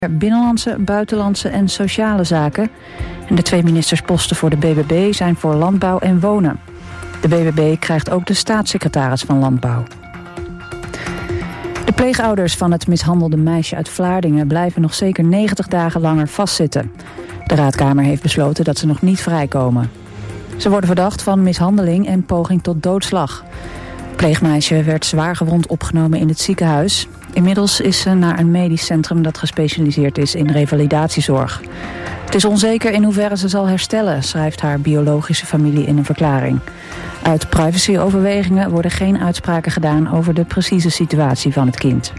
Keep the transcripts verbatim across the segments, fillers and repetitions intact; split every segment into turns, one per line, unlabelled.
Binnenlandse, buitenlandse en sociale zaken. En de twee ministersposten voor de B B B zijn voor landbouw en wonen. De B B B krijgt ook de staatssecretaris van Landbouw. De pleegouders van het mishandelde meisje uit Vlaardingen blijven nog zeker negentig dagen langer vastzitten. De Raadkamer heeft besloten dat ze nog niet vrijkomen. Ze worden verdacht van mishandeling en poging tot doodslag. Het pleegmeisje werd zwaargewond opgenomen in het ziekenhuis. Inmiddels is ze naar een medisch centrum dat gespecialiseerd is in revalidatiezorg. Het is onzeker in hoeverre ze zal herstellen, schrijft haar biologische familie in een verklaring. Uit privacyoverwegingen worden geen uitspraken gedaan over de precieze situatie van het kind.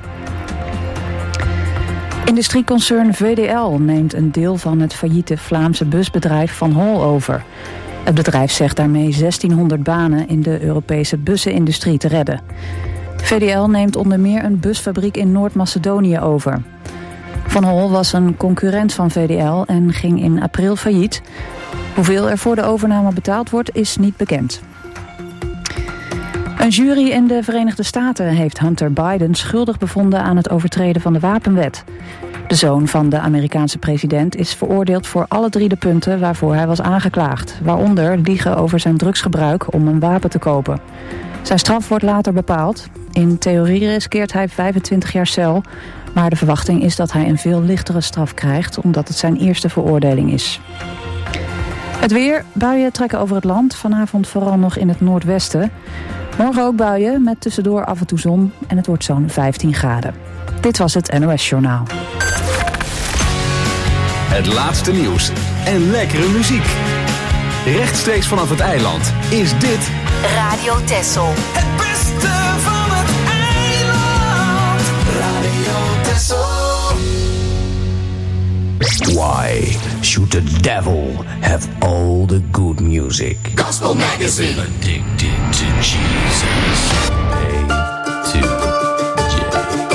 Industrieconcern V D L neemt een deel van het failliete Vlaamse busbedrijf Van Hol over. Het bedrijf zegt daarmee zestienhonderd banen in de Europese bussenindustrie te redden. V D L neemt onder meer een busfabriek in Noord-Macedonië over. Van Hol was een concurrent van V D L en ging in april failliet. Hoeveel er voor de overname betaald wordt is niet bekend. Een jury in de Verenigde Staten heeft Hunter Biden schuldig bevonden aan het overtreden van de wapenwet. De zoon van de Amerikaanse president is veroordeeld voor alle drie de punten waarvoor hij was aangeklaagd. Waaronder liegen over zijn drugsgebruik om een wapen te kopen. Zijn straf wordt later bepaald. In theorie riskeert hij vijfentwintig jaar cel. Maar de verwachting is dat hij een veel lichtere straf krijgt, omdat het zijn eerste veroordeling is. Het weer. Buien trekken over het land. Vanavond vooral nog in het noordwesten. Morgen ook buien met tussendoor af en toe zon. En het wordt zo'n vijftien graden. Dit was het N O S Journaal.
Het laatste nieuws en lekkere muziek. Rechtstreeks vanaf het eiland is dit
Radio Texel.
Het beste van het eiland. Radio Texel.
Why should the devil have all the good music?
Gospel Magazine.
Addicted to Jesus. A to J.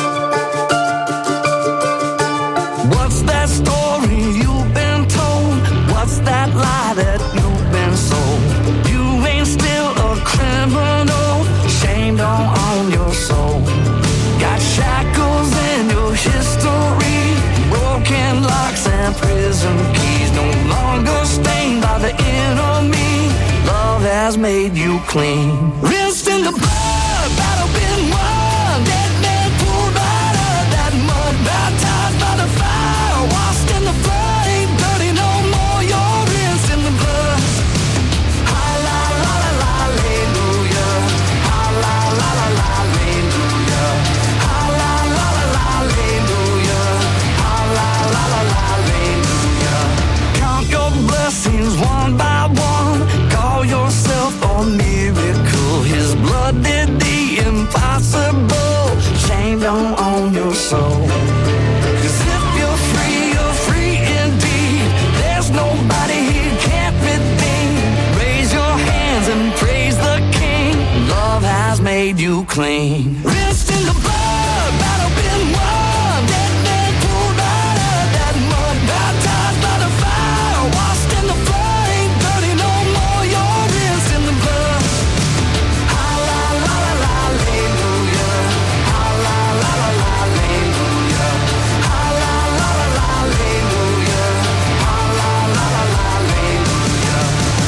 What's that story you've been told? What's that lie that you've been sold? You ain't still a criminal. Shame don't own your soul. Got shackles in your history. Broken locks and prison keys. No longer stained by the enemy. Love has made you clean. Rinsed in the blood, battle been won. Dead man pulled right out of that mud. Baptized by the fire, washed in the flood. Ain't dirty no more, you're rinsed in the blood. Ha la la la la, hallelujah. Ha la la la la, hallelujah. Ha la la la la, hallelujah. Ha la la la la, hallelujah. Count your blessings one by one. Call yourself a miracle. His blood did the impossible. Shame don't own your soul. 'Cause if you're free, you're free indeed. There's nobody he can't redeem. Raise your hands and praise the King. Love has made you clean. Rinsed in the blood, battle been won. Dead man pulled right out of that mud. Baptized by the fire, washed in the flood. Ain't dirty no more, you're rinsed in the blood. Ha la la la la, hallelujah. Ha la la la la, hallelujah. Ha la la la la, hallelujah. Ha la la la la, hallelujah.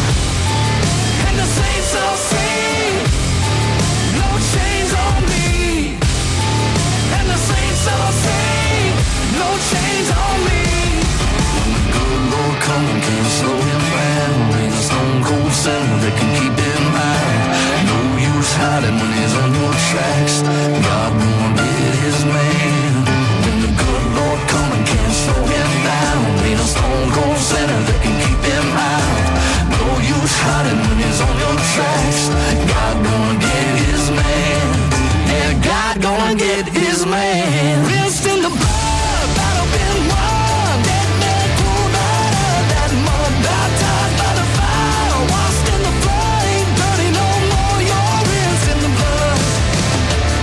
And the saints all sing, no chains on me. And the saints all sing, no chains on me. When the good Lord comes, can't slow him down. Ain't a stone cold sinner that can keep him out. No use hiding when he's on your tracks. God won't get his man. When the good Lord comes, can't slow him down. Ain't a stone cold sinner that can keep him out. No use hiding when he's on your tracks. God gonna get his man. Yeah, God gonna get his man. Rinsed in the blood, battle been won. Dead man pulled right out of that mud. Baptized by the fire, washed in the blood. Ain't dirty no more, you're rinsed in the blood.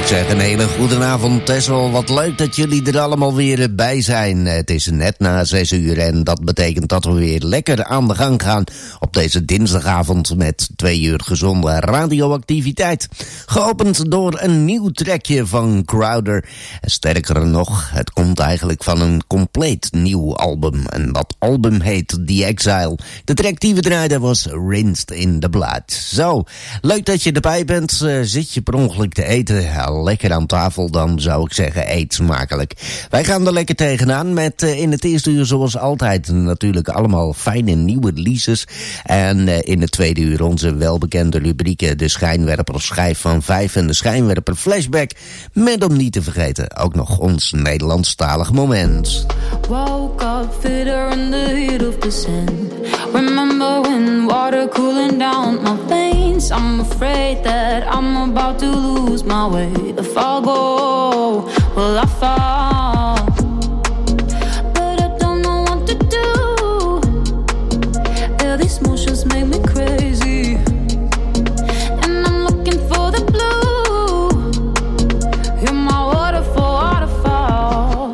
zeg een hele goede avond, Tessel. Wat leuk dat jullie er allemaal weer bij zijn. Het is net na zes uur en dat betekent dat we weer lekker aan de gang gaan op deze dinsdagavond met twee uur gezonde radioactiviteit. Geopend door een nieuw trackje van Crowder. Sterker nog, het komt eigenlijk van een compleet nieuw album. En dat album heet The Exile. De track die we draaiden was Rinsed in the Blood. Zo, leuk dat je erbij bent. Uh, zit je per ongeluk te eten, ja, lekker aan tafel, dan zou ik zeggen eet smakelijk. Wij gaan er lekker tegenaan met uh, in het eerste uur zoals altijd natuurlijk allemaal fijne nieuwe releases. En uh, in het tweede uur onze welbekende rubrieken De Schijnwerper Schijf van vijf en De Schijnwerper Flashback. Met om niet te vergeten ook nog ons Nederlandstalig moment.
Woke up fitter in the heat of the sun. Remember when water cooling down my veins. I'm afraid that I'm about to lose my way. If I go, will I fall? But I don't know what to do. Yeah, these motions make me crazy. And I'm looking for the blue. You're my waterfall, waterfall.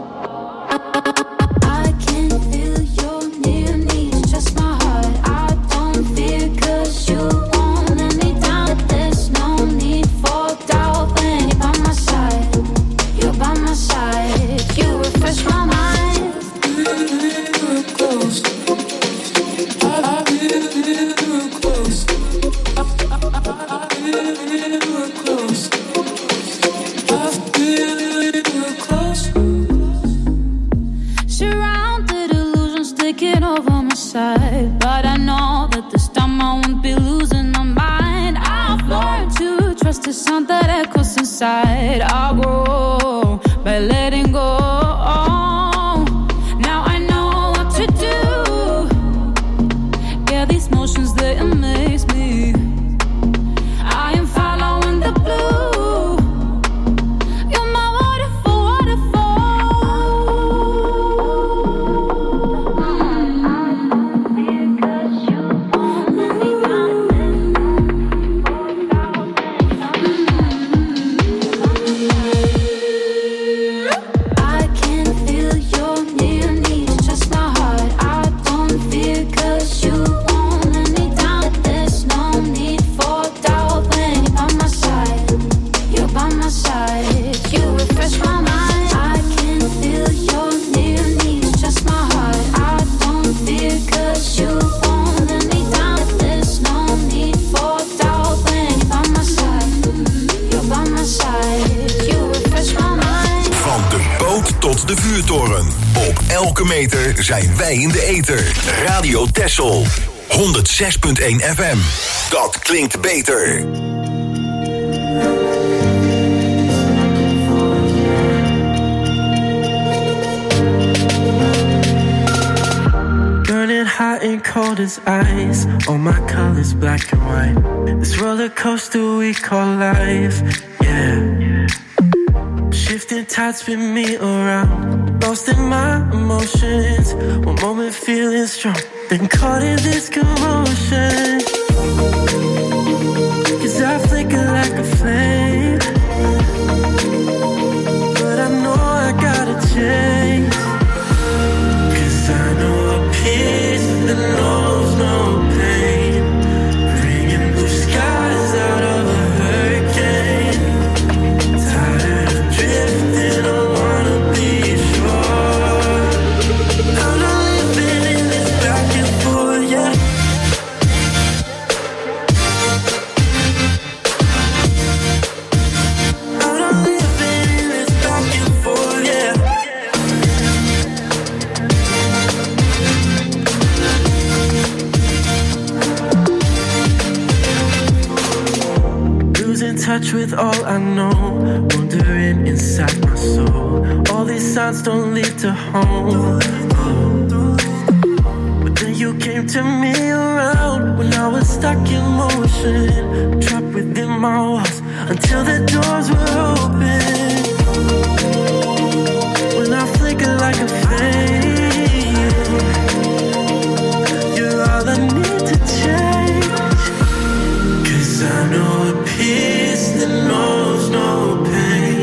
I can feel your near knees, just my heart. I don't fear 'cause you won't let me down. There's no need for doubt when you're by my side. You're by my side. You refresh my mind. We're close. I feel we're close. I feel we're close. I feel we're close. Surrounded illusions taking over my side. But I know that this time I won't be losing my mind. I've learned to trust the sound that echoes inside. I'll grow by letting go. Now I know what to do. Yeah, these motions, they amaze me. I am following the blue. You're my waterfall, waterfall. Because you won't let me down. I can feel your near knees, just my heart. I don't fear 'cause you won't let me down. There's no need for doubt when you're by my side. You're by my side. You refresh my mind. I can feel your near knees, just my heart. I don't fear 'cause you won't let me down. There's no need for doubt when you're by my side. You're by my side. You refresh my mind.
Van de boot tot de vuurtoren. Op elke meter zijn wij in de ether. Radio Texel. honderd zes komma één F M. Dat klinkt beter.
Burning hot and cold as ice. All my colors black and white. This roller coaster we call life. Yeah. Shifting tides spin me around. Lost in my emotions. One moment feeling strong, then caught in this commotion. 'Cause I flicker like a flame. But I know I gotta change. 'Cause I know a peace that knows no pain. Bringing blue skies out of a hurricane. Tired of drifting, I wanna be sure. I'm not living in this back and forth, yeah. I'm not living in this back and forth, yeah. Losing touch with all I know, wandering inside my soul. All these signs don't lead to home. But then you came to me around when I was stuck in motion, trapped within my walls until the doors were open. When I flicker like a flame, you're all I need to change. 'Cause I know a peace that knows no pain.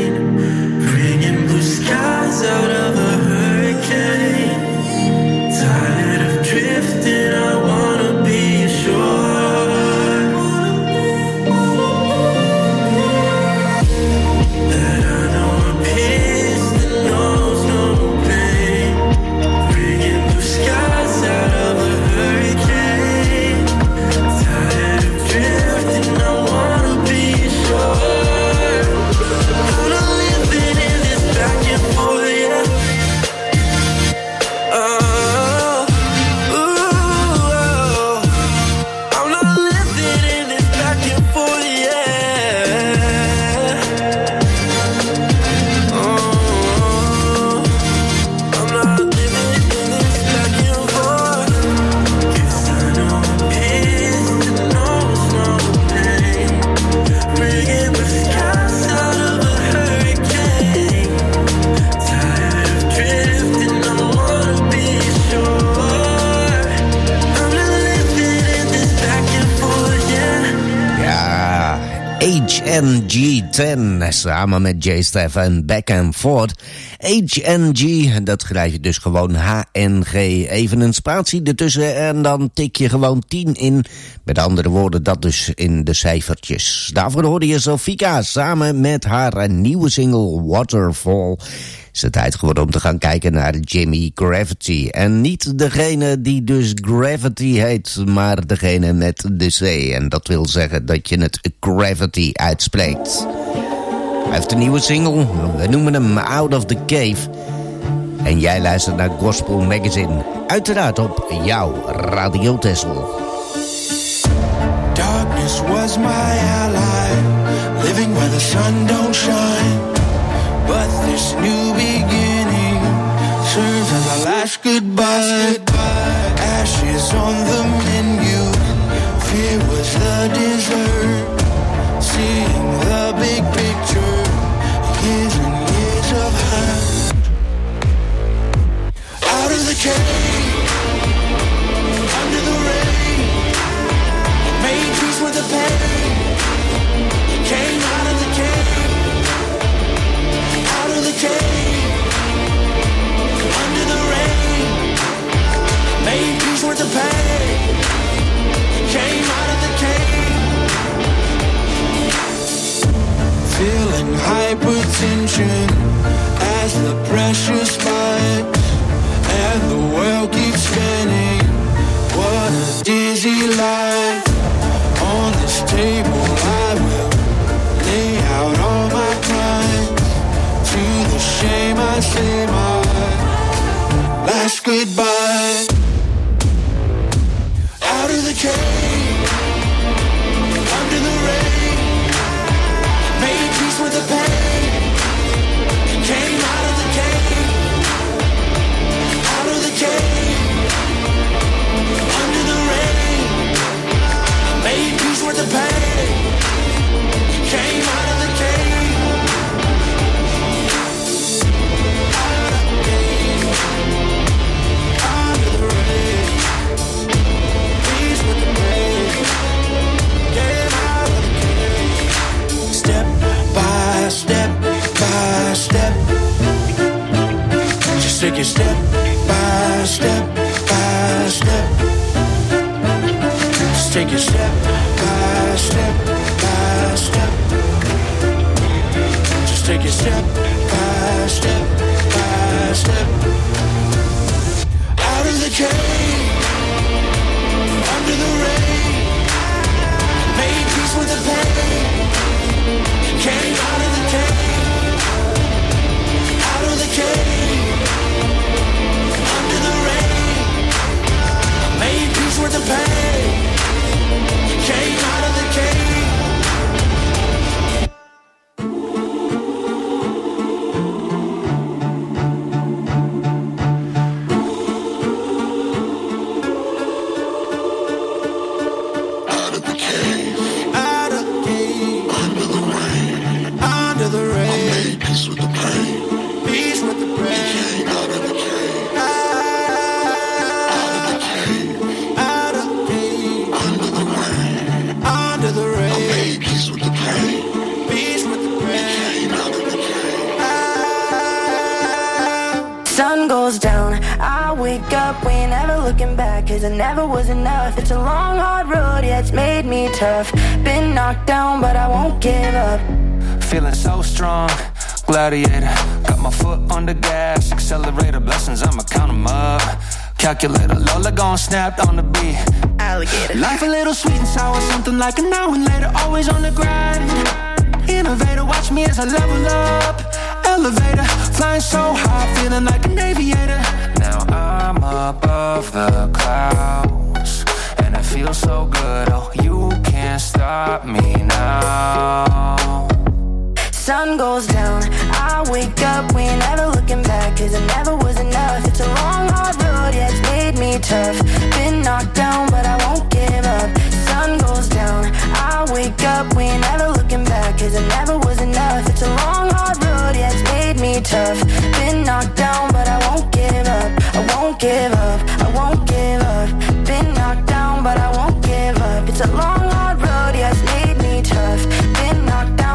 N G tien, samen met J-Stef en Back and Forth. H N G, dat schrijf je dus gewoon H N G. Even een spatie ertussen en dan tik je gewoon tien in. Met andere woorden, dat dus in de cijfertjes. Daarvoor hoorde je Sofika samen met haar nieuwe single Waterfall. Is het tijd geworden om te gaan kijken naar Jimmy Gravity. En niet degene die dus Gravity heet, maar degene met de C. En dat wil zeggen dat je het Gravity uitspreekt. Hij heeft een nieuwe single, we noemen hem Out of the Cave. En jij luistert naar Gospel Magazine. Uiteraard op jouw Radio Texel.
Darkness was my ally, living where the sun don't shine. But this new beginning serves as our last goodbye. Ashes on the menu, fear was the dessert. Seeing the big picture, years and years of hurt. Out of the cave, under the rain, made peace with the pain. Came out of the cave. Out of the cave, under the rain, made peace with the pain. Came out of the cave, feeling hypertension as the pressure spikes and the world keeps spinning. What a dizzy life. On this table I will lay out all my crimes. To the shame I say my last goodbye. Out of the cave, under the rain, made peace with the pain. Came out of the cave, out of the cave, under the rain, made peace with the pain. Came out of the cave. Step by step by step, just take it step by step by step. Just take it step by step by step. Just take it step by step by step. Out of the cave, under the rain, made peace with the pain. Came out of the cave, out of the cave, under the rain, made peace with the pain. Came out of the cave. Cause it never was enough. It's a long, hard road, yeah, it's made me tough. Been knocked down, but I won't give up.
Feeling so strong, gladiator. Got my foot on the gas, accelerator. Blessings, I'ma count them up. Calculator, Lola gon' snapped on the beat. Alligator. Life a little sweet and sour, something like an hour later. Always on the grind. Innovator, watch me as I level up. Elevator, flying so high, feeling like an aviator. Now I'm above the clouds, and it feels so good. Oh, you can't stop me now.
Sun goes down, I wake up, we ain't never looking back. Cause it never was enough. It's a long, hard road, yeah, it's made me tough. Been knocked down, but I won't give up. Sun goes down, I wake up, we ain't never looking back. Cause it never was enough. It's a long, hard road, yeah, it's made me tough. Been knocked down, but I won't give up. I won't give up, I won't give up. Been knocked down, but I won't give up. It's a long, hard road, yeah, it's made me tough. Been knocked down,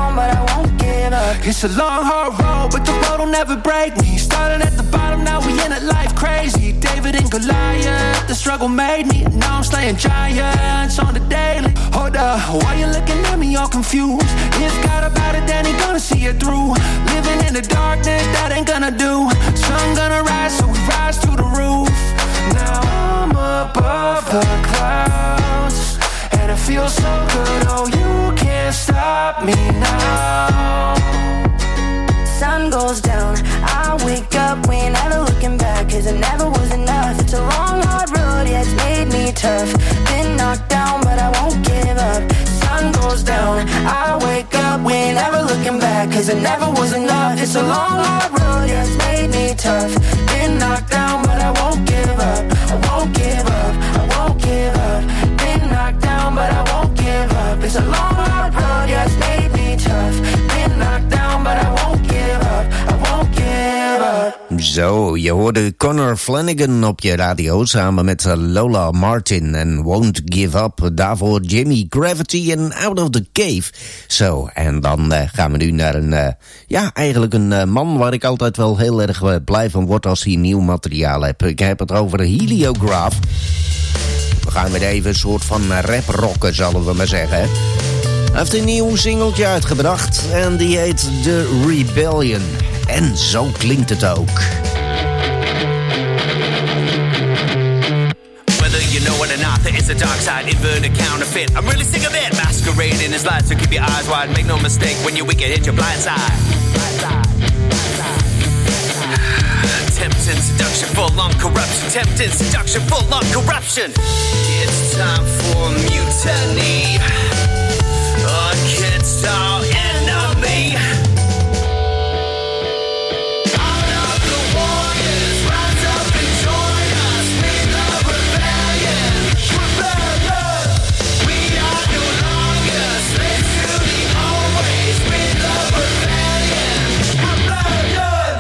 It's a long, hard road, but the road will never break me. Started at the bottom, now we in it, life crazy. David and Goliath, the struggle made me. Now I'm slaying giants on the daily. Hold up, why you looking at me all confused? If God about it, then he gonna see it through. Living in the darkness, that ain't gonna do. Sun gonna rise, so we rise to the roof. Now I'm above the clouds, and it feels so good, oh you can't stop me now.
Sun goes down, I wake up, we ain't never looking back, cause it never was enough. It's a long, hard road, yeah, it's made me tough. Been knocked down, but I won't give up. Sun goes down, I wake up, we ain't never looking back, cause it never was enough. It's a long, hard road, yeah, it's made me tough. Been knocked down, but I won't give up. I won't give up, I won't give up. Been knocked down, but I won't give up. It's a long, hard road, yeah, it's made me tough. Been knocked down, but I won't give up. I won't give up.
Zo, je hoorde Connor Flanagan op je radio samen met Lola Martin en Won't Give Up. Daarvoor Jimmy Gravity en Out of the Cave. Zo, en dan uh, gaan we nu naar een, uh, ja, eigenlijk een uh, man waar ik altijd wel heel erg uh, blij van word als hij nieuw materiaal heeft. Ik heb het over Heliograph. We gaan weer even een soort van rap rocken, zullen we maar zeggen. Hij heeft een nieuw singeltje uitgebracht en die heet The Rebellion. En zo klinkt het ook.
Whether you know it or not, there is a dark side, inverted counterfeit. I'm really sick of it, masquerading as light, so keep your eyes wide. Make no mistake, when you're wicked, hit your blind side. Blind side. Tempting seduction, full on corruption. Tempting seduction, full on corruption. It's time for mutiny against our enemy. All of the warriors rise up and join us. We the rebellion. Rebellion. We are no longer slaves to the old ways. We the rebellion. Rebellion.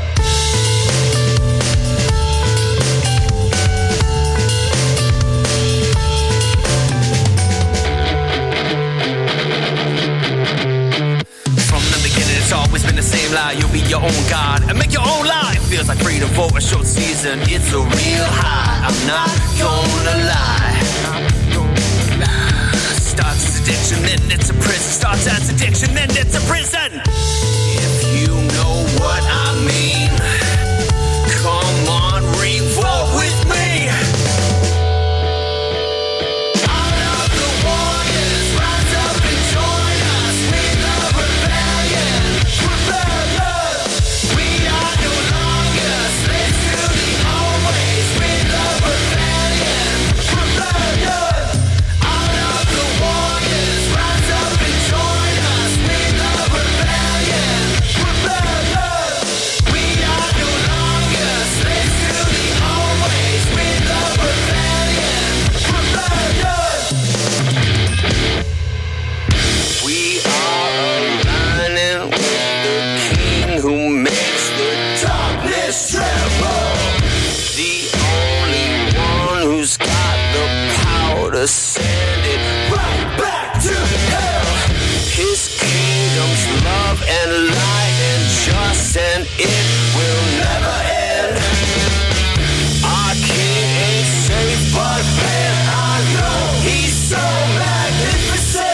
Always been the same lie, you'll be your own god and make your own life. Feels like freedom for a short season, it's a real high, I'm not gonna lie. Starts as addiction, then it's a prison. Starts as addiction, then it's a prison. If you know what I mean, come on, revolt with me. All of the warriors rise up and join us. We the rebellion. We are no longer slaves to the old ways. We're the rebellion. Rebellion. All of the warriors rise up and join us. We're the rebellion. Rebellion. We are no longer slaves to the old ways. We're the rebellion. Rebellion. We are aligning with the king who makes the darkness tremble. The only one who's got the power to send it right back to hell. His kingdom's love and light and just, and it will never end. Our king ain't safe, but man, I know he's so magnificent.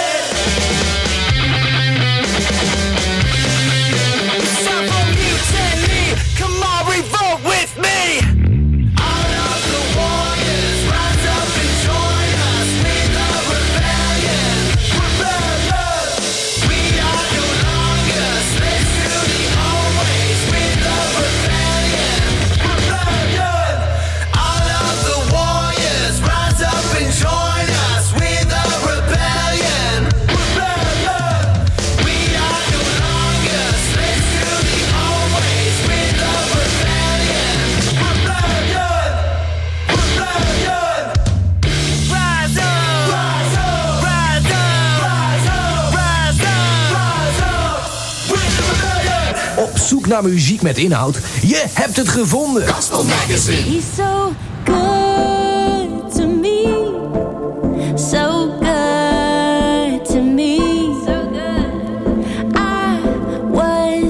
It's time for mutiny. Come on, revolt with me. All of the warriors rise up and join us. We the rebellion. Rebellion. We are no longer slaves to the old ways. We the rebellion. Rebellion. All of the warriors rise up and join us. We the rebellion. Rebellion. We are no longer slaves to the old ways. We the rebellion. Rebellion. Rebellion. Rise up. Rise up. Rise up. Rise up. Rise up. Rise up. We're the rebellion.
Op zoek naar muziek met inhoud? Je hebt het gevonden.
Gospel Magazine.
He's so good to me, so good to me, so good. I was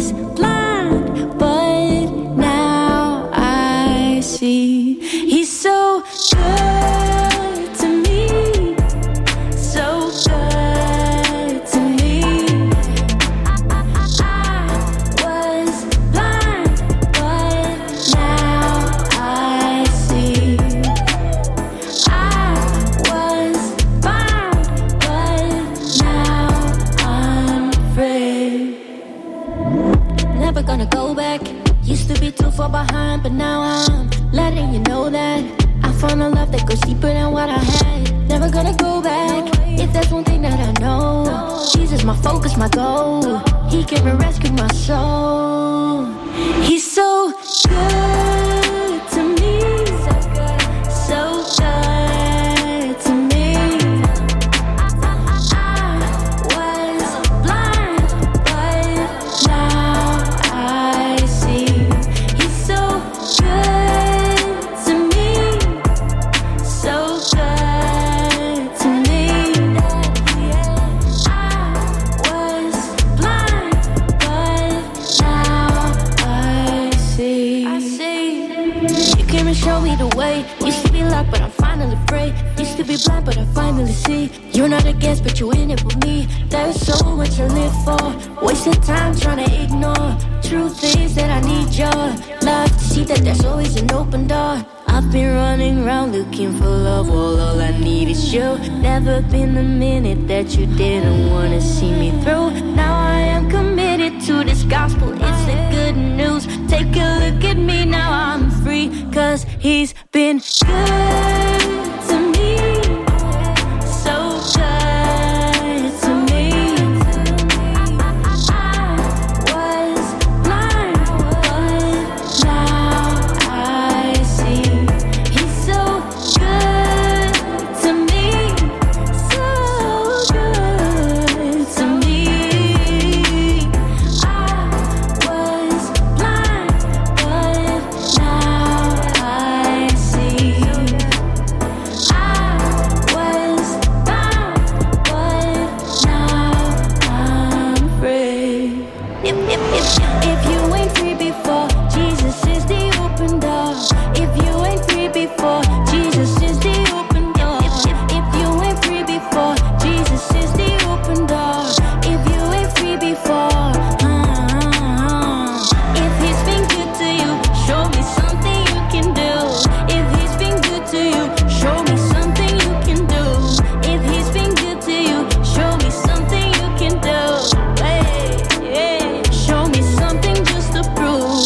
it goes deeper than what I had. Never gonna go back. If there's one thing that I know, Jesus, my focus, my goal. He came and rescued my soul. He's so good to me, so good, so good to me. I was blind, but now I see. He's so good to me, so good to me. I was blind, but now I see. I see. You came and showed me the way. Used to be locked, but I'm finally free. Used to be blind, but I finally see. You're not a guest, but you're in it with me. There's so much to live for. Wasted time trying to ignore. Truth is that I need your love to see that there's always an open door. I've been running around looking for love, well, all I need is you. Never been a minute that you didn't wanna see me through. Now I am committed to this gospel, it's the good news. Take a look at me, now I'm free. Cause he's been good to me, so good to me. I was blind, but now I see. He's so good to me, so good to me. I was blind, but now I see. I was bound, but now I'm free. If, if, if, if you ain't free before, Jesus is the open door. If you ain't free before, Jesus is the open door. If, if, if you ain't free before, Jesus is the open door. If you ain't free before, uh, if he's been good to you, show me something you can do. If he's been good to you, show me something you can do. If he's been good to you, show me something you can do. Hey, hey, show me something just to prove.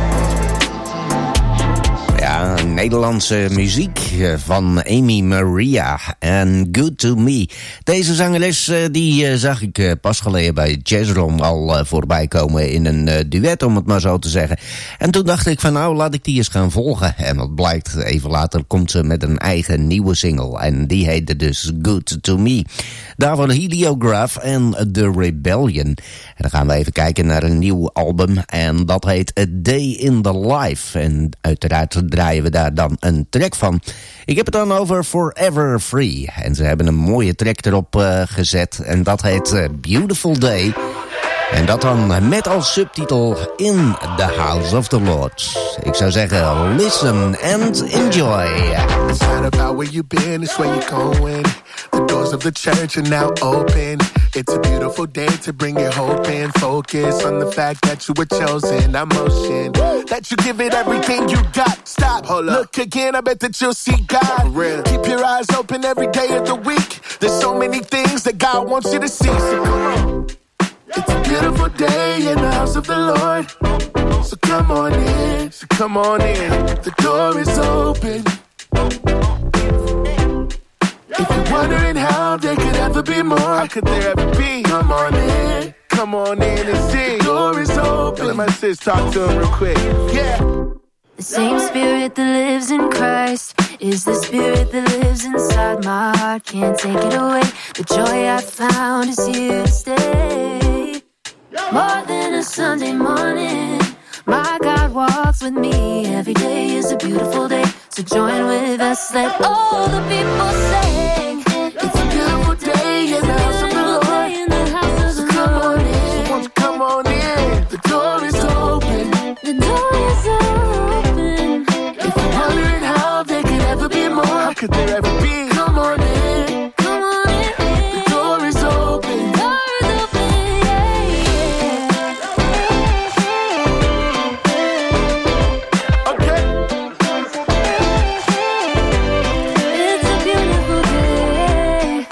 Ja, Nederlandse muziek van Amy Maria en Good To Me. Deze zangeres die zag ik pas geleden bij Jazzroom al voorbij komen in een duet, om het maar zo te zeggen. En toen dacht ik van nou, laat ik die eens gaan volgen. En wat blijkt, even later komt ze met een eigen nieuwe single. En die heette dus Good To Me. Daarvoor Heliograph en The Rebellion. En dan gaan we even kijken naar een nieuw album. En dat heet A Day in the Life. En uiteraard draaien we daar dan een track van. Ik heb het dan over Forever Free. En ze hebben een mooie track erop uh, gezet. En dat heet uh, Beautiful Day. En dat dan met als subtitel In the House of the Lord. Ik zou zeggen, listen and enjoy.
It's not about where you've been, it's where you're going. The doors of the church are now open. It's a beautiful day to bring your hope in. Focus on the fact that you were chosen. I'm motion. That you give it everything you got. Stop, hold up. Look again, I bet that you'll see God. For real. Keep your eyes open every day of the week. There's so many things that God wants you to see. So come on. It's a beautiful day in the house of the Lord. So come on in, so come on in. The door is open. If you're wondering how there could ever be more, how could there ever be? Come on in, come on in and see. The door is open. Let my sis talk to him real quick. Yeah.
The same spirit that lives in Christ is the spirit that lives inside my heart. Can't take it away. The joy I found is here to stay. More than a Sunday morning, my God walks with me. Every day is a beautiful day. So join with us, let all the people sing.
It's a beautiful day in the house of the Lord. So come on in, won't you come on in? The door is open.
The door is open.
If you're wondering how there could ever be more, how could there ever be? Come on in,
come on in.
The door is open.
The door is open, yeah,
yeah. Okay.
It's a beautiful day.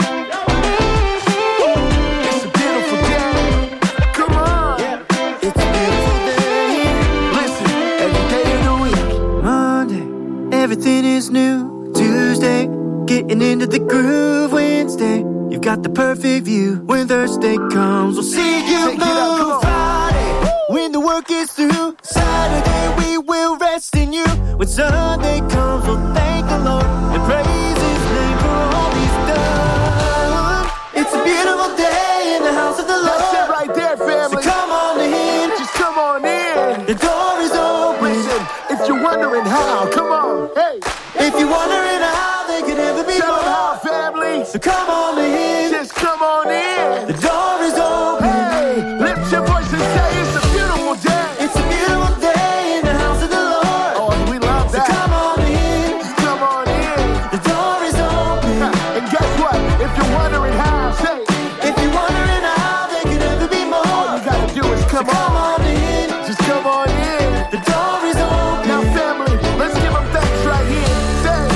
It's a beautiful day. Come on. Yeah. It's a beautiful day. Listen, every day of the week.
Monday, everything is new. Tuesday,
Getting into the groove Wednesday. You've got the perfect view. When Thursday comes, we'll see you
Take it out, come
move.
on.
Friday, when the work is through. Saturday, we will rest in you. When Sunday comes, we'll thank the Lord and praise His name for all He's done. It's a beautiful day in the house of the Lord.
That's it right there, family.
So come on in.
Just come on in.
The door is open.
Listen, if you're wondering how, come on. Hey.
If you're wondering how they could ever be
Tell
more.
them how, family.
So come on in.
Just come on in.
The door is open.
Hey, lift your voice and say it's a beautiful day.
It's a beautiful day in the house of the Lord.
Oh, we love
So
that.
come on in.
Come on in.
The door is open.
And guess what? If you're wondering how, say,
If you're wondering how they could ever be more.
all you gotta do is come
So come
on.
on in.
Just come on in.
The door is open.
Now, family, let's give them thanks right here. Say,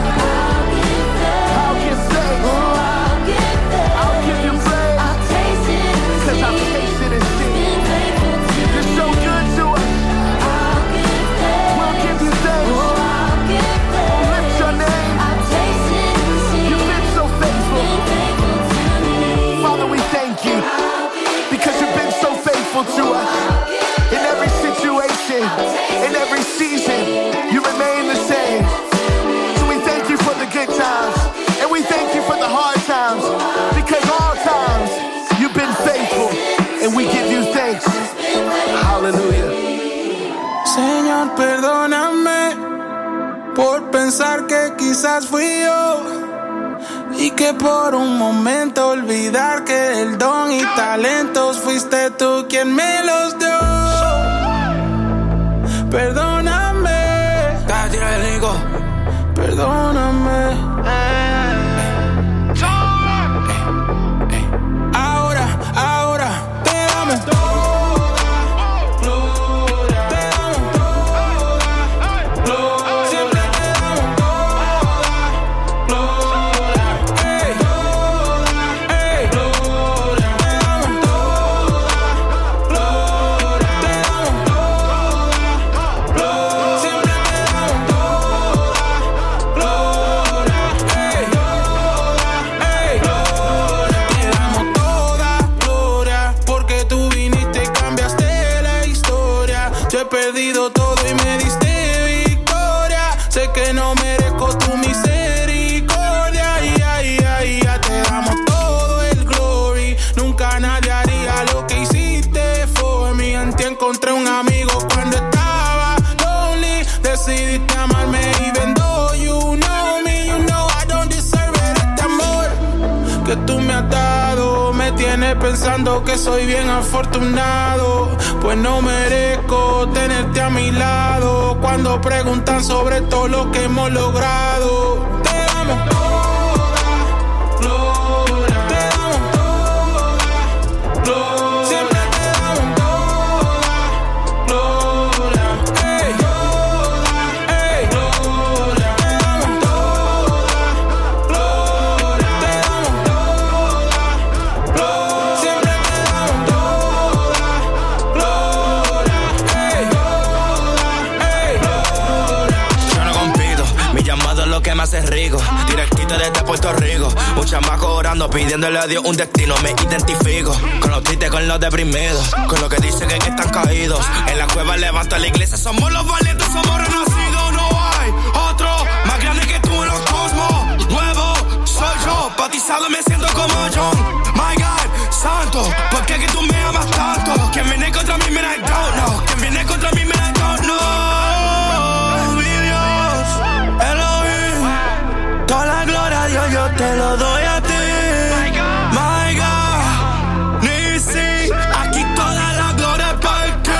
how can say,
Oh, I'll get there.
I'll give you praise.
I'll taste it and
Cause I've
see.
tasted and seen.
Been faithful to
You're so good to us.
I'll get there.
We'll give you thanks.
Oh, I'll get there.
Lift your name.
I'll taste it and see.
You've been so faithful.
Been faithful to me.
Father, we thank you because you've been so faithful to us. In every situation, in every season, you remain the same. So we thank you for the good times, and we thank you for the hard times, because all times you've been faithful, and we give you thanks. Hallelujah.
Señor, perdóname por pensar que quizás fui yo y que por un momento olvidar que el don y talentos fuiste tú quien me los dio. Perdóname, perdóname. Ahora, ahora, te amo. Siempre te damos Ey, ey, te damos Siempre te damos Ey, ey, te damos toda gloria, porque tú viniste y cambiaste la historia. Yo he perdido todo y me diste victoria. Sé que no merezco tu misericordia. Y ay, ay, ya te damos todo el glory. Nunca nadie haría lo que hiciste for me. En ti encontré un amigo cuando estaba lonely. Decidiste amarme even though you know me. You know I don't deserve it. Este amor que tú me has dado me tiene pensando que soy bien afortunado, pues no merezco tenerte a mi lado. Cuando preguntan sobre todo lo que hemos logrado, te damos toda gloria, te damos toda gloria, siempre te damos toda gloria, ey, ey, gloria, te damos toda gloria, te damos toda gloria, siempre te damos toda gloria, ey, ey, gloria.
Yo no compito, mi llamado es lo que me hace rico. Directito desde Puerto Rico, un chamaco orando, pidiéndole a Dios un destino. Me identifico con los tristes, con los deprimidos, con los que dicen que están caídos. En la cueva levanta la iglesia, somos los valientes, somos renacidos. No hay otro más grande que tú en los cosmos. Nuevo soy yo, bautizado me siento como John. My God, santo, ¿por qué que tú me amas tanto? ¿Quién viene contra mí? Mira, I don't know. ¿Quién viene contra mí? Mira, I don't know. Mi Dios, Elohim, toda la gloria a Dios yo te lo doy a ti. My God, Nisi, aquí toda la gloria es para ti.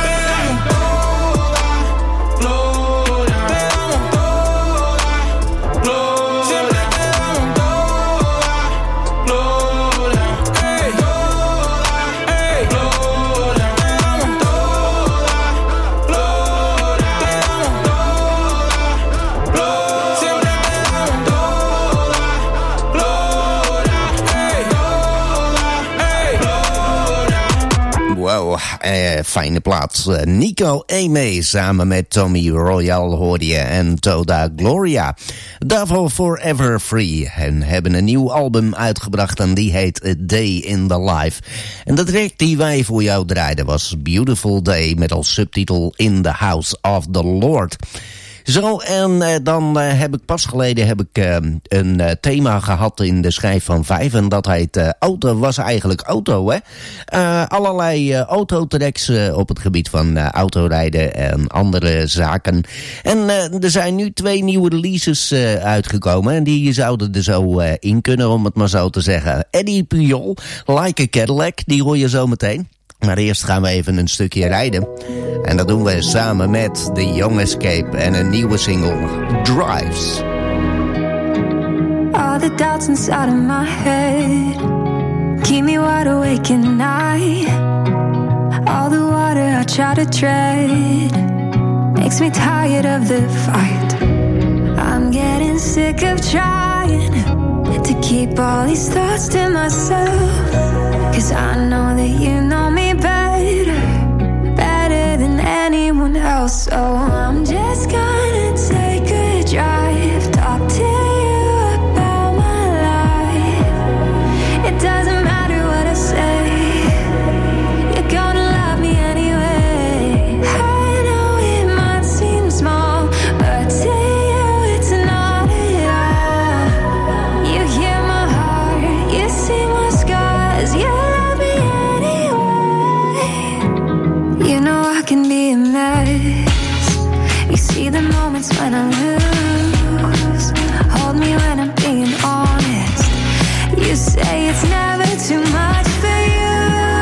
Gloria, te damos toda gloria, siempre te damos toda gloria, ey, ey, gloria, te damos toda gloria, te damos toda gloria, siempre te damos toda gloria,
eh, fijne plaat. Uh, Nico Eme samen met Tommy Royal hoorde je en Toda Gloria. Daarvoor Forever Free. En hebben een nieuw album uitgebracht en die heet A Day in the Life. En de track die wij voor jou draaiden was Beautiful Day met als subtitel In the House of the Lord. Zo, en uh, dan uh, heb ik pas geleden heb ik, uh, een uh, thema gehad in de schijf van vijf. En dat heet uh, Auto was eigenlijk auto, hè. Uh, allerlei uh, autotracks uh, op het gebied van uh, autorijden en andere zaken. En uh, er zijn nu twee nieuwe releases uh, uitgekomen. En die zouden er zo uh, in kunnen, om het maar zo te zeggen. Eddie Puyol, Like a Cadillac, die hoor je zo meteen. Maar eerst gaan we even een stukje rijden. En dat doen we samen met The Young Escape en een nieuwe single, Drives.
All the doubts inside of my head keep me wide awake at night. All the water I try to tread makes me tired of the fight. I'm getting sick of trying to keep all these thoughts to myself. Cause I know that you know me better, better than anyone else. So I'm just gonna take a drive, talk to you about my life. It doesn't matter what I say, you're gonna love me anyway. I know it might seem small, but to you it's not at all. You hear my heart, you see my scars, you can be a mess. You see the moments when I lose. Hold me when I'm being honest. You say it's never too much for you.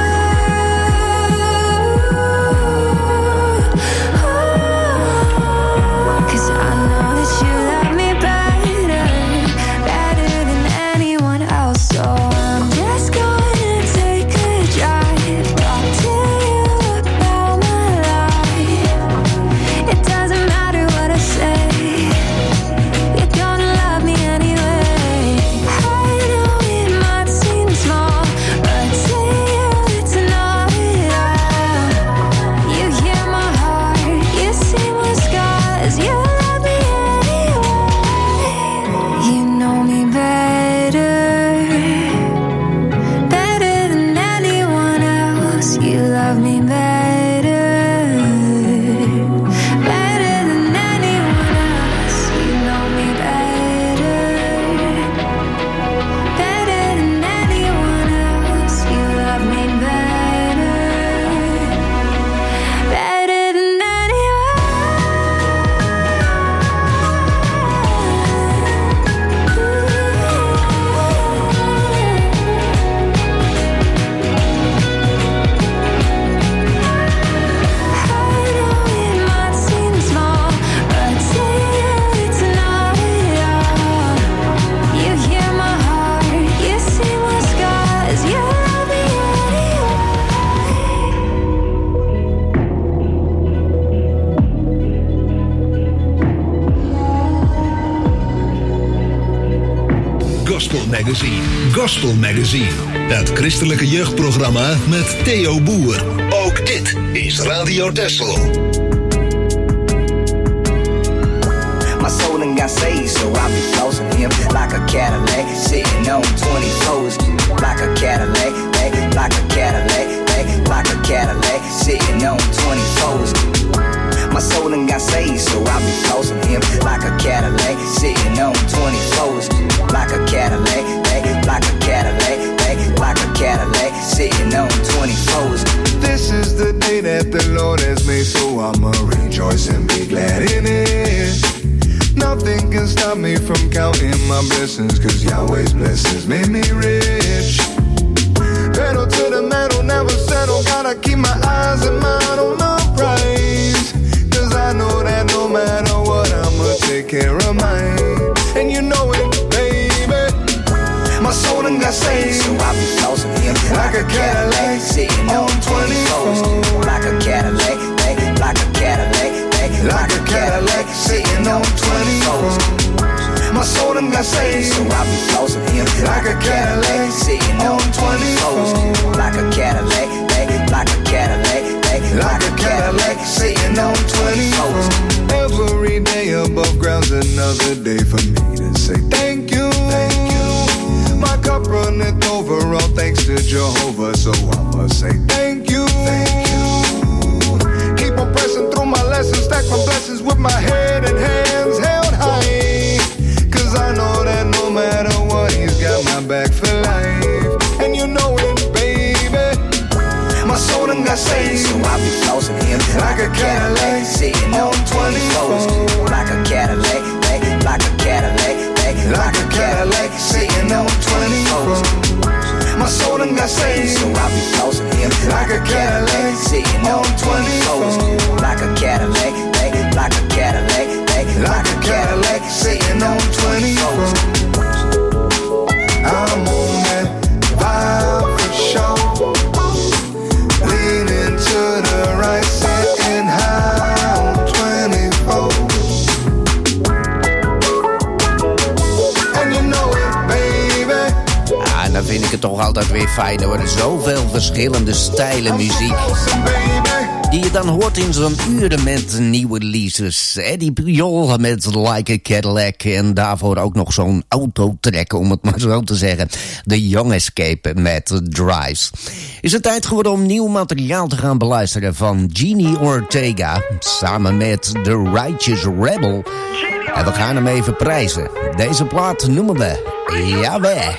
Cause I know that you love me better, better than anyone else. So I'm just gonna take a drive, talk to you about my life. It doesn't matter what I say, you're gonna love me anyway. I know it might seem small, but to you it's not at all. You hear my heart, you see my scars, you love me anyway. You know me better, better than anyone else. You love me better, better than anyone else. You know me better, better than anyone else. You love me better, better than
Gospel Magazine. Gospel Magazine. Het christelijke jeugdprogramma met Theo Boer. Ook dit is Radio Texel.
My soul done got saved, so I be flossing him like a Cadillac, sitting on twenty-fours, like a Cadillac, eh, like a Cadillac, eh, like a Cadillac, sitting on twenty-fours. My soul done got saved, so I be flossing him like a Cadillac, sitting on twenty-fours, like a Cadillac, eh, like a Cadillac, eh, like a Cadillac, sitting on twenty-fours.
This is the day that the Lord has made, so I'ma rejoice and be glad in it. Nothing can stop me from counting my blessings, cause Yahweh's blessings made me rich. Pedal to the metal, never settle, gotta keep my eyes and mind on the prize. Cause I know that no matter what, I'ma take care of mine. And you know it, baby.
My soul done got saved, so I be flossing him
like a Cadillac,
sitting on twenty-fours, like a Cadillac, eh, like a Cadillac, eh, like a Cadillac, sitting on twenty-fours.
My soul done got saved,
so I'll be flossing him
like a Cadillac,
sitting on twenty-fours. Like a Cadillac, like a Cadillac,
like a Cadillac, sitting on twenty-fours. Every day above ground's another day for me to say thank you. Thank you. My cup runneth over, all thanks to Jehovah, so I'ma say thank you. Thank you. Keep on pressing through my lessons, stack my blessings with my head and hands held high. Cause I know that no matter what, he's got my back for life. And you know it, baby. My soul done got saved,
so I'll be flossing him
like a Cadillac,
sitting on twenty-fours. Like a Cadillac, like a Cadillac,
like a Cadillac, sitting on twenty-fours. My soul done got saved,
so I'll be flossing him
like a Cadillac,
sitting on twenty-fours. Like a Cadillac, like a Cadillac,
like a Cadillac, sitting on twenty-fours. I'm on that vibe for sure. Leaning to the right, sitting high on twenty-four. And you know it, baby.
Ah, dan vind ik het toch altijd weer fijn. Er worden zoveel verschillende stijlen muziek die je dan hoort in zo'n uren met nieuwe releases. Eddie Briol met Like a Cadillac. En daarvoor ook nog zo'n autotrack, om het maar zo te zeggen. The Young Escape met Drives. Is het tijd geworden om nieuw materiaal te gaan beluisteren van Genie Ortega. Samen met The Righteous Rebel. En we gaan hem even prijzen. Deze plaat noemen we Yahweh.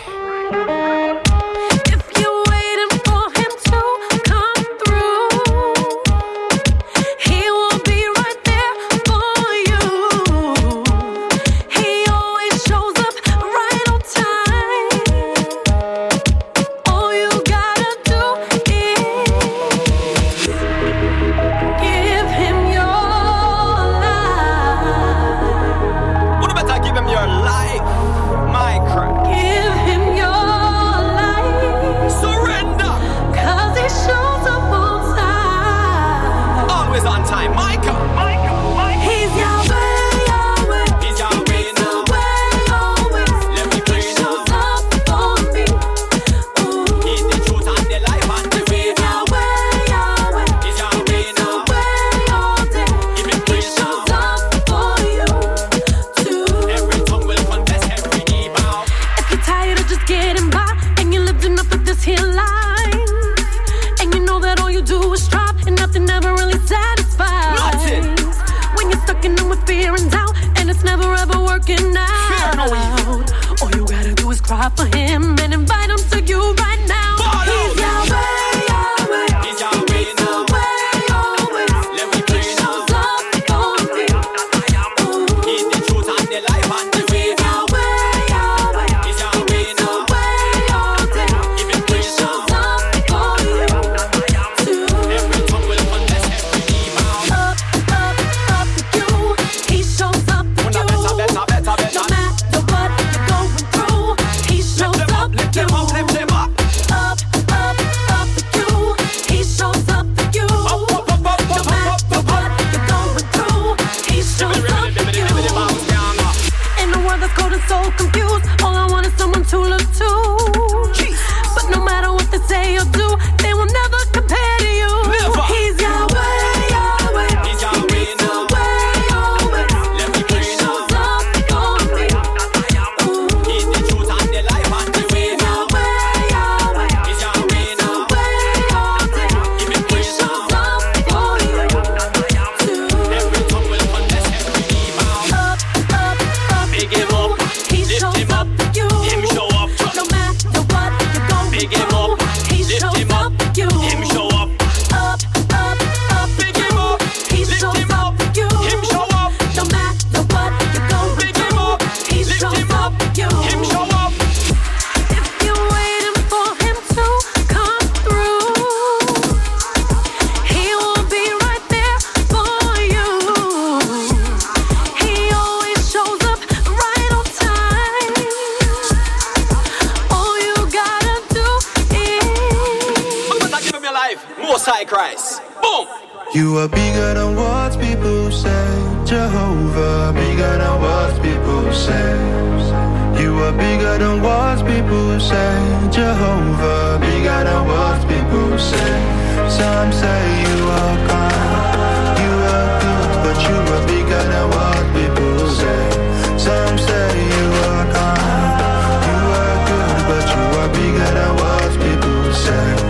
You are bigger than what people say.
Jehovah, bigger than what people say. You are bigger than what people say. Jehovah, bigger than what people say. Some say you are kind, you are good, but you are bigger than what people say. Some say you are kind, you are good, but you are bigger than what people say.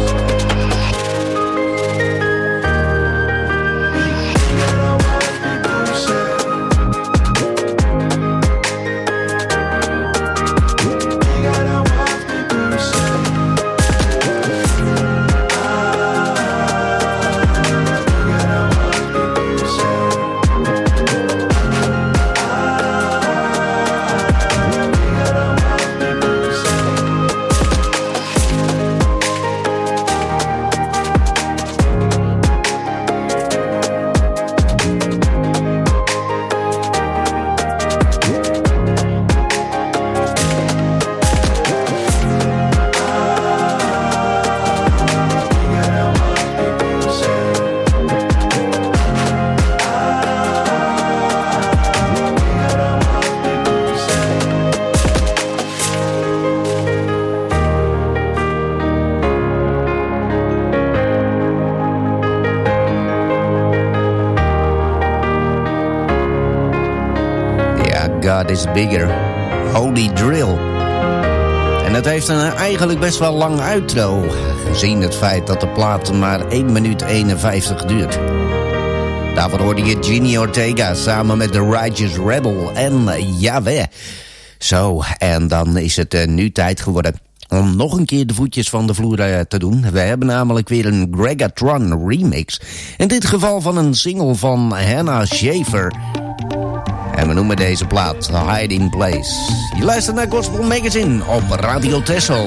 God is Bigger, Holy Drill. En dat heeft een eigenlijk best wel lang outro, gezien het feit dat de plaat maar één minuut eenenvijftig duurt. Daarvoor hoorde je Ginny Ortega samen met The Righteous Rebel en Yahweh. Zo, en dan is het uh, nu tijd geworden om nog een keer de voetjes van de vloer uh, te doen. We hebben namelijk weer een Gregatron remix. In dit geval van een single van Hannah Schaefer. En we noemen deze plaat Hiding Place. Je luistert naar Gospel Magazine op Radio Texel.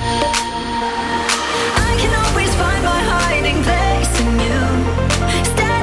Stay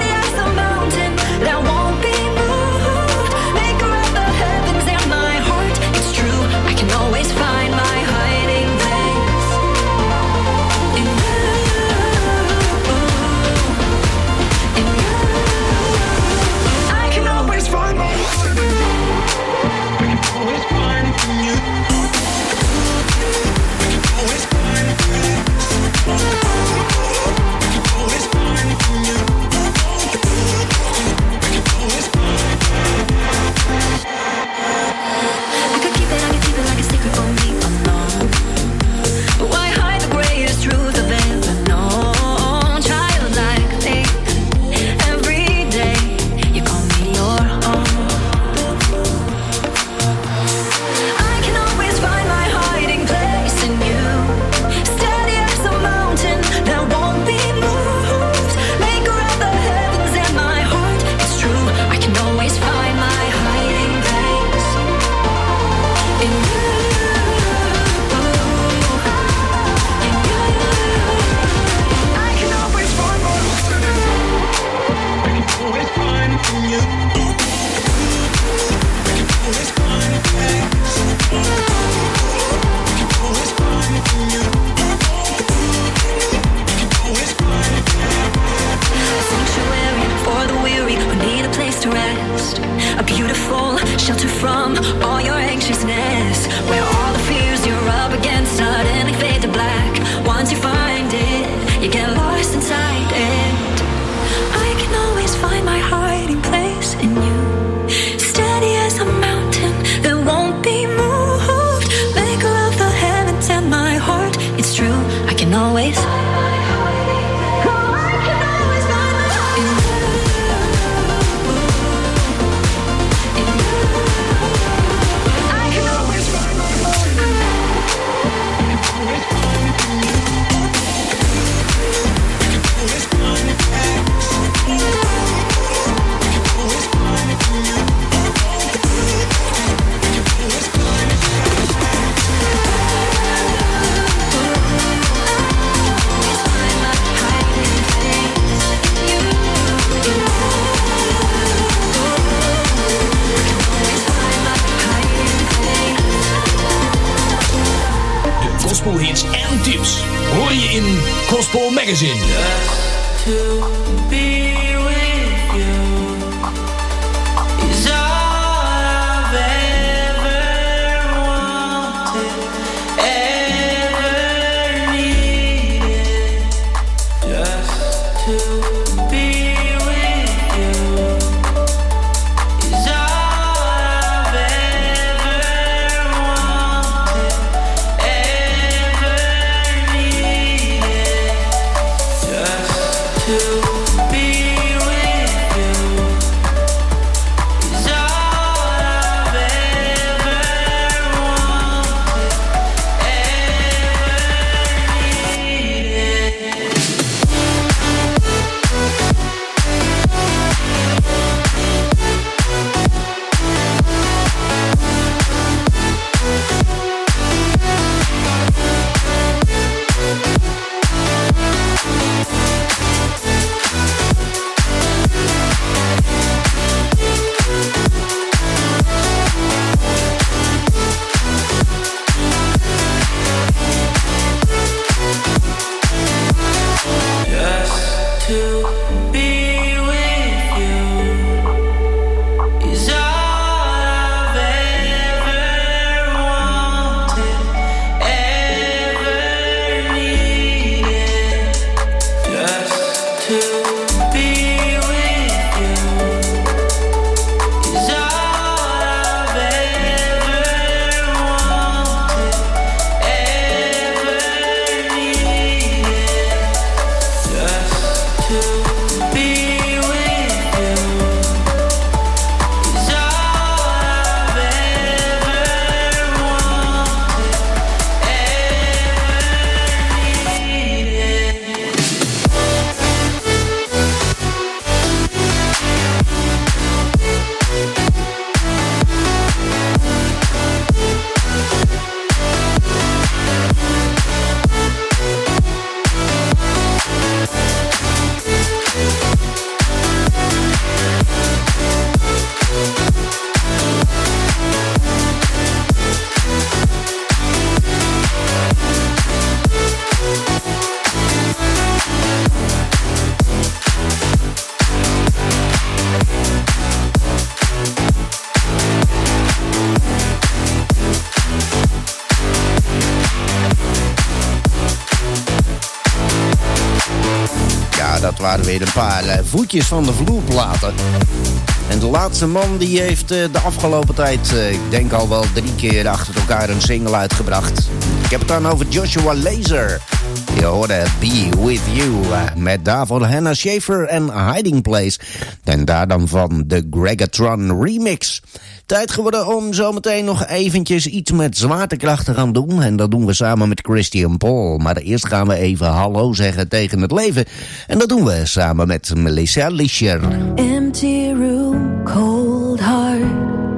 gospelhits en tips hoor je in Gospel Magazine.
Just to be with you is all I've ever wanted, ever needed. Just to be with you is all I've ever wanted, ever needed. Just to be with you is all I've ever wanted, ever needed. Just to be with you is all I've ever wanted, ever needed. Just to be with you is all I've ever wanted, ever needed. Just to be with you is all I've ever wanted, ever needed.
Ja, dat waren weer een paar uh, voetjes van de vloerplaten. En de laatste man die heeft uh, de afgelopen tijd, uh, ik denk al wel drie keer achter elkaar een single uitgebracht. Ik heb het dan over Joshua Laser. Je hoorde Be With You uh, met daarvoor Hannah Schaefer en Hiding Place. En daar dan van de Gregatron remix. Tijd geworden om zometeen nog eventjes iets met zwaartekracht te gaan doen. En dat doen we samen met Christian Paul. Maar eerst gaan we even hallo zeggen tegen het leven. En dat doen we samen met Melissa Lischer.
Empty room, cold heart.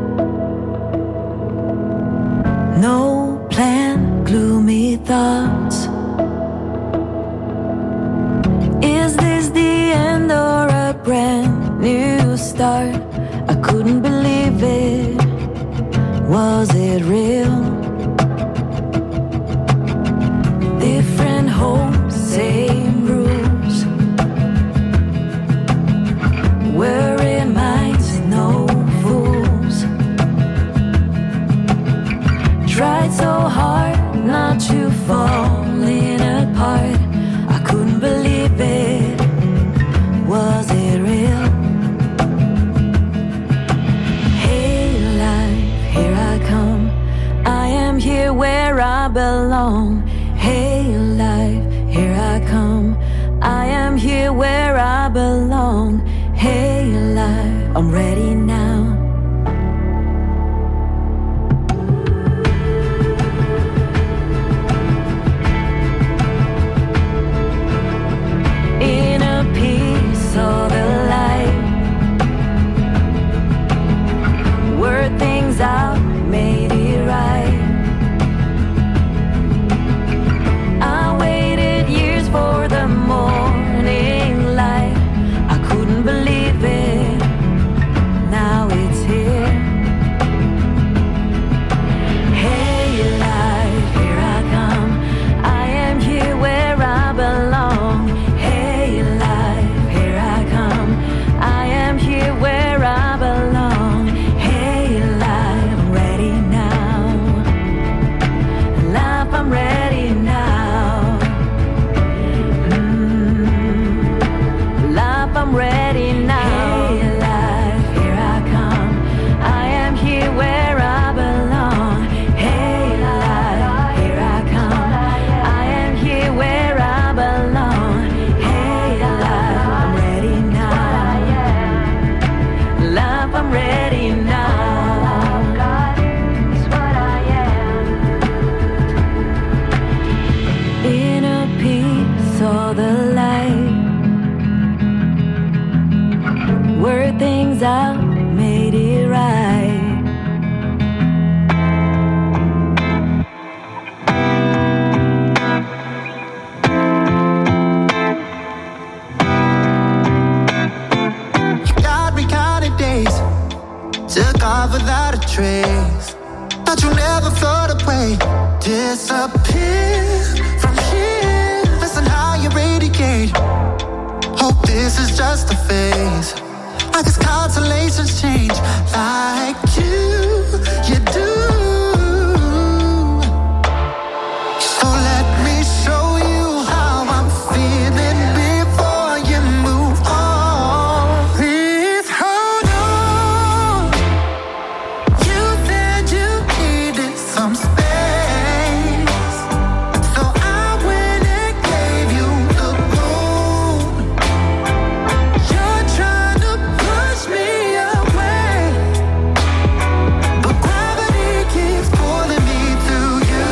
No plan, gloomy thoughts. Is this the end or a brand new start? I couldn't believe it. Was it real? Different homes, same rules. Worried minds, no fools. Tried so hard not to falling apart. I couldn't believe it. Was it real? Hey life, here I come. I am here where I belong. Hey life, here I come. I am here where I belong. Hey life, I'm ready now. In a piece of the light, worked things out, made it right. I waited years for the morning light. I couldn't believe it. I made it right.
Took off without a trace. Thought you never float away. Disappear from here. Listen how you radiate. Hope this is just a phase. Like as constellations change. Like you, you do. So let me show you how I'm feeling before you move on. Please hold on. You said you needed some space, so I went and gave you the moon. You're trying to push me away, but gravity keeps pulling me through you.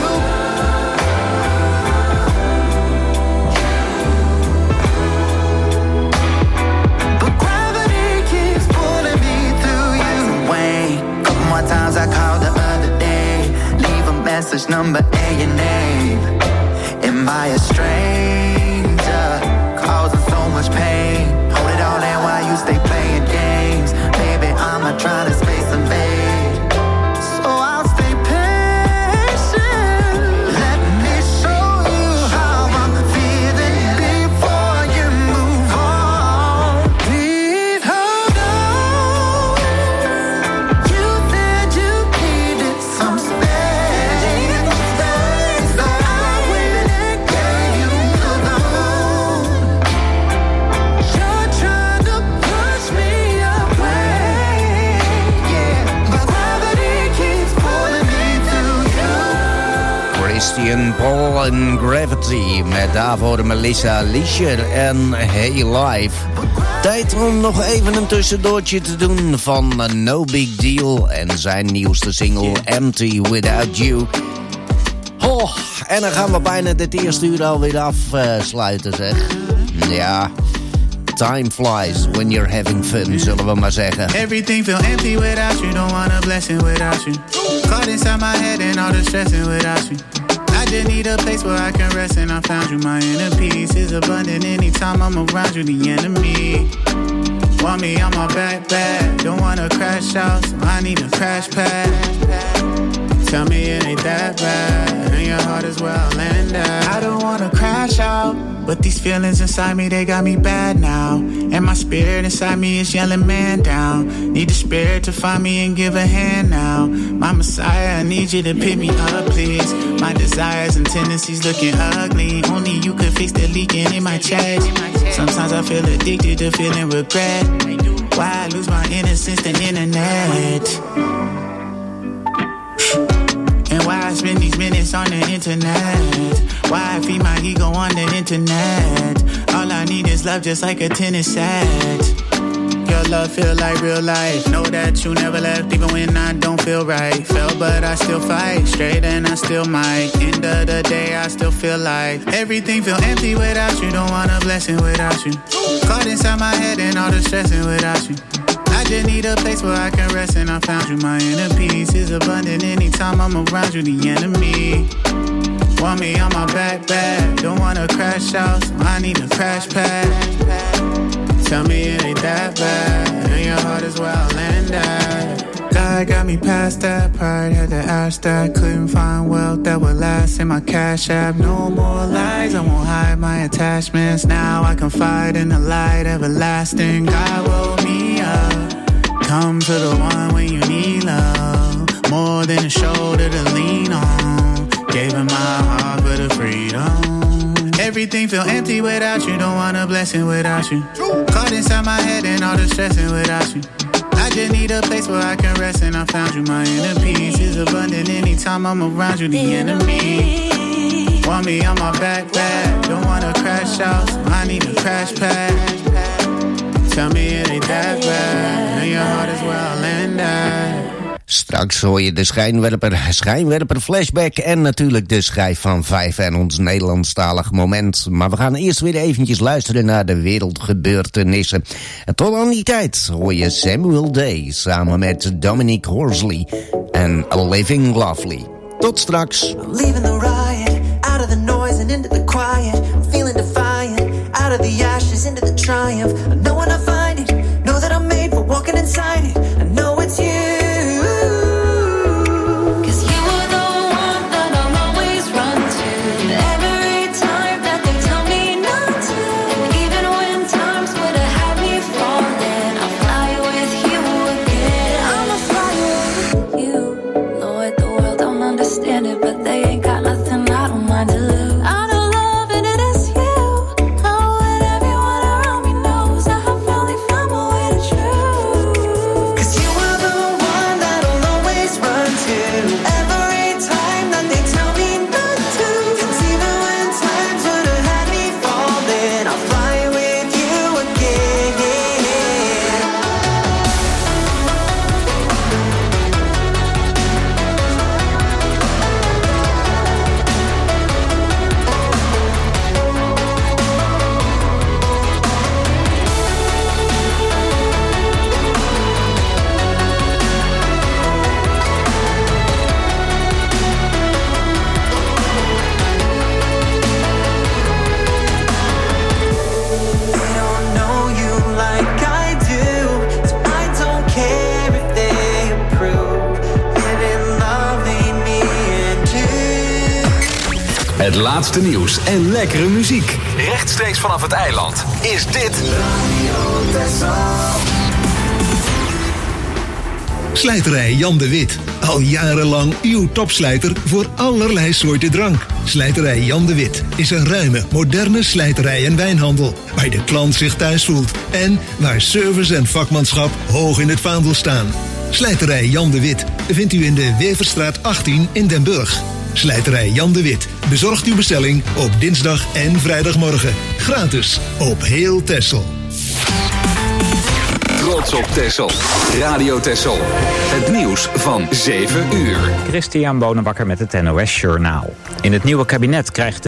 But gravity keeps pulling me through you. Wait, couple more times I called the other day. Leave a message, number and your name. Am I a stranger? Causing so much pain. Hold it all in while you stay playing games. Baby, I'm not trying to space invade, so I'll stay patient. Let me show you how I'm feeling before you move on. Please hold on. You said you needed some space, so I went and gave you the moon. You're trying to push me away, yeah, but gravity keeps pulling me through you.
Christian Paul en Gravity met daarvoor Melissa Leisure en Hey Life. Tijd om nog even een tussendoortje te doen van No Big Deal en zijn nieuwste single Empty Without You. Oh, en dan gaan we bijna dit eerste uur alweer afsluiten, zeg. Ja, time flies when you're having fun, zullen we maar zeggen.
Everything feel empty without you. Don't want a blessing without you. Caught inside my head and all the stressing without you. I just need a place where I can rest, and I found you. My inner peace is abundant anytime I'm around you. The enemy want me on my back, back. Don't wanna crash out, so I need a crash pad. Tell me it ain't that bad, and your heart is where I'll land at. I don't wanna crash out, but these feelings inside me, they got me bad now. And my spirit inside me is yelling man down. Need the spirit to find me and give a hand now. My Messiah, I need you to pick me up, please. My desires and tendencies looking ugly. Only you could fix the leaking in my chest. Sometimes I feel addicted to feeling regret. Why I lose my innocence to the internet? And why I spend these minutes on the internet? Why I feed my ego on the internet? All I need is love, just like a tennis set. Your love feel like real life. Know that you never left, even when I don't feel right. Fell, but I still fight. Straight and I still might. End of the day, I still feel like everything feel empty without you. Don't want a blessing without you. Caught inside my head and all the stressing without you. I just need a place where I can rest, and I found you. My inner peace is abundant anytime I'm around you. The enemy want me on my back, back. Don't wanna crash out, so I need a crash pad. Tell me it ain't that bad, and your heart is where I'll land at. God got me past that, pride had to ask that. Couldn't find wealth that would last in my cash app. No more lies, I won't hide my attachments. Now I confide in the light everlasting. God woke me up. Come to the one when you need love. More than a shoulder to lean on. Gave him my heart for the freedom. Everything feel empty without you. Don't want a blessing without you. Caught inside my head and all the stressing without you. I just need a place where I can rest, and I found you. My inner peace is abundant anytime I'm around you. The enemy want me on my back, back. Don't wanna crash out, so I need a crash pad. Tell me it ain't that bad, and your heart is where I'll land at.
Straks hoor je de schijnwerper, schijnwerper flashback en natuurlijk de schijf van vijf en ons Nederlandstalig moment. Maar we gaan eerst weer eventjes luisteren naar de wereldgebeurtenissen. En tot aan die tijd hoor je Samuel Day samen met Dominic Horsley en Living Lovely. Tot straks.
Leaving the riot, out of the noise and into the quiet. I'm feeling defiant, out of the ashes into the triumph. I know when I find it, know that I'm made for walking inside it. I know it's you.
Het laatste nieuws en lekkere muziek. Rechtstreeks vanaf het eiland is dit Radio Texel.
Slijterij Jan de Wit. Al jarenlang uw topslijter voor allerlei soorten drank. Slijterij Jan de Wit is een ruime, moderne slijterij en wijnhandel. Waar de klant zich thuis voelt. En waar service en vakmanschap hoog in het vaandel staan. Slijterij Jan de Wit vindt u in de Weverstraat achttien in Den Burg. Slijterij Jan de Wit bezorgt uw bestelling op dinsdag en vrijdagmorgen. Gratis op heel Texel.
Trots op Texel. Radio Texel. Het nieuws van zeven uur.
Christian Bonenbakker met het N O S Journaal. In het nieuwe kabinet krijgt